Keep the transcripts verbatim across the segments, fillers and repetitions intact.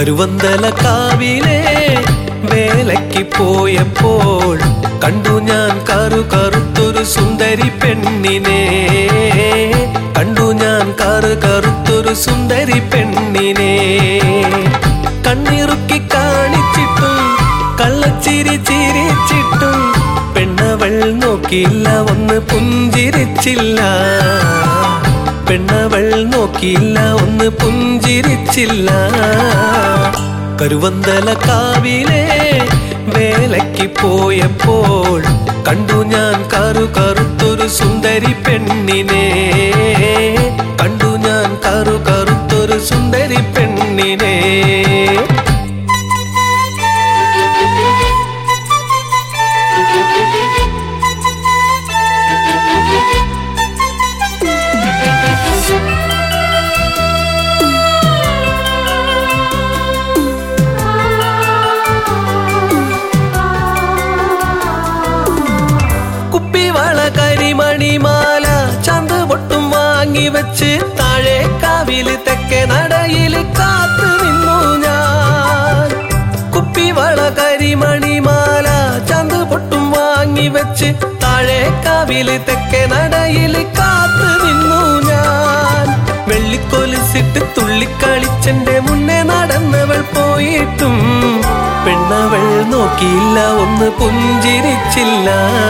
കരുവന്തലക്കാവിലെ വേലയ്ക്ക് പോയപ്പോൾ കണ്ടു ഞാൻ കറു കറുത്തൊരു സുന്ദരി പെണ്ണിനെ. കണ്ടു ഞാൻ കറു കറുത്തൊരു സുന്ദരി പെണ്ണിനെ. കണ്ണിറുക്കി കാണിച്ചിട്ടും കള്ളച്ചിരി ചിരിച്ചിട്ടും പെണ്ണവൾ നോക്കിയില്ല, ഒന്ന് പുഞ്ചിരിച്ചില്ല. പെണ്ണവൾ നോക്കിയില്ല, ഒന്ന് പുഞ്ചിരിച്ചില്ല. കരുവന്തലക്കാവിലെ വേലയ്ക്ക് പോയപ്പോൾ കണ്ടു ഞാൻ കറു കറുത്തൊരു സുന്ദരി പെണ്ണിനെ. കണ്ടു ഞാൻ കറു കറുത്തൊരു സുന്ദരി പെണ്ണിനെ. കരിമണിമാല ചന്ത പൊട്ടും വാങ്ങി വെച്ച് താഴെ കാവില് തെക്കേ നടയിൽ കാത്തു നിന്നു ഞാൻ. കുപ്പിവള കരിമണിമാല ചന്ത പൊട്ടും വാങ്ങി വെച്ച് താഴെ കാവില് തെക്കേ നടയിൽ കാത്തു നിന്നു ഞാൻ. വെള്ളിക്കൊലിസിട്ട് തുള്ളിക്കളിച്ചെന്റെ മുന്നേ നടന്നവൾ പോയിട്ടും പെണ്ണവൾ നോക്കിയില്ല, ഒന്ന് പുഞ്ചിരിച്ചില്ല.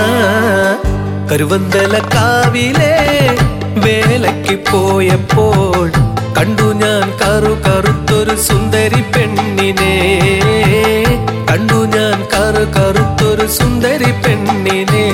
കരുവന്തലക്കാവിലെ വേലയ്ക്ക് പോയപ്പോൾ കണ്ടു ഞാൻ കറു കറുത്തൊരു സുന്ദരി പെണ്ണിനെ. കണ്ടു ഞാൻ കറു കറുത്തൊരു സുന്ദരി പെണ്ണിനെ.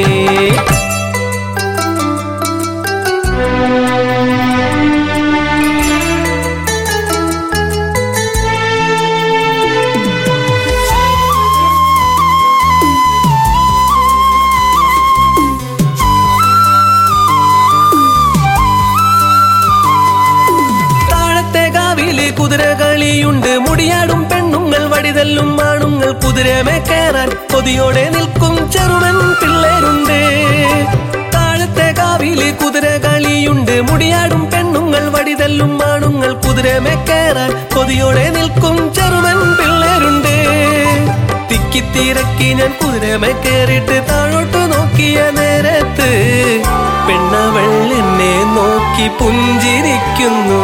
കുതിരകളിയുണ്ട്, മുടിയാടും പെണ്ണുങ്ങൾ, വടിതല്ലും ആണുങ്ങൾ, കുതിരമേ കയറാൻ കൊതിയോടെ നിൽക്കും ചെറുവൻ പിള്ളേരുണ്ട്. താഴത്തെ കാവില് കുതിരകളിയുണ്ട്, മുടിയാടും പെണ്ണുങ്ങൾ, വടിതല്ലും ആണുങ്ങൾ, കുതിരമേ കയറാൻ കൊതിയോടെ നിൽക്കും ചെറുവൻ പിള്ളേരുണ്ട്. തിക്കിത്തിരക്കി ഞാൻ കുതിരമേ കയറിയിട്ട് താഴോട്ട് നോക്കിയ നേരത്ത് പെണ്ണവൾ എന്നെ നോക്കി പുഞ്ചിരിക്കുന്നു.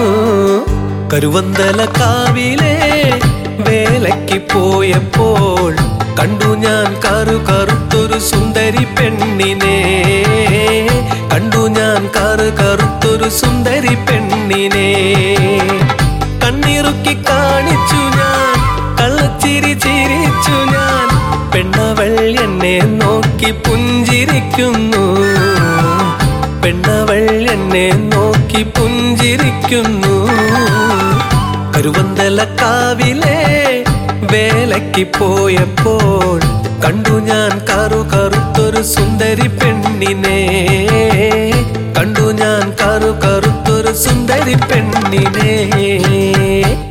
കരുവന്തലക്കാവിലെ വേലയ്ക്ക് പോയപ്പോൾ കണ്ടു ഞാൻ കറു കറുത്തൊരു സുന്ദരി പെണ്ണിനെ. കണ്ടു ഞാൻ കറു കറുത്തൊരു സുന്ദരി പെണ്ണിനെ. കണ്ണിറുക്കി കാണിച്ചു ഞാൻ, കള്ളച്ചിരി ചിരിച്ചു ഞാൻ. പെണ്ണവൾ എന്നെ നോക്കി പുഞ്ചിരിക്കുന്നു. പെണ്ണവൾ എന്നെ നോക്കി പുഞ്ചിരിക്കുന്നു. കരുവന്തലക്കാവിലെ വേലയ്ക്ക് പോയപ്പോൾ കണ്ടു ഞാൻ കറു കറുത്തൊരു സുന്ദരി പെണ്ണിനെ. കണ്ടു ഞാൻ കറു കറുത്തൊരു സുന്ദരി പെണ്ണിനെ.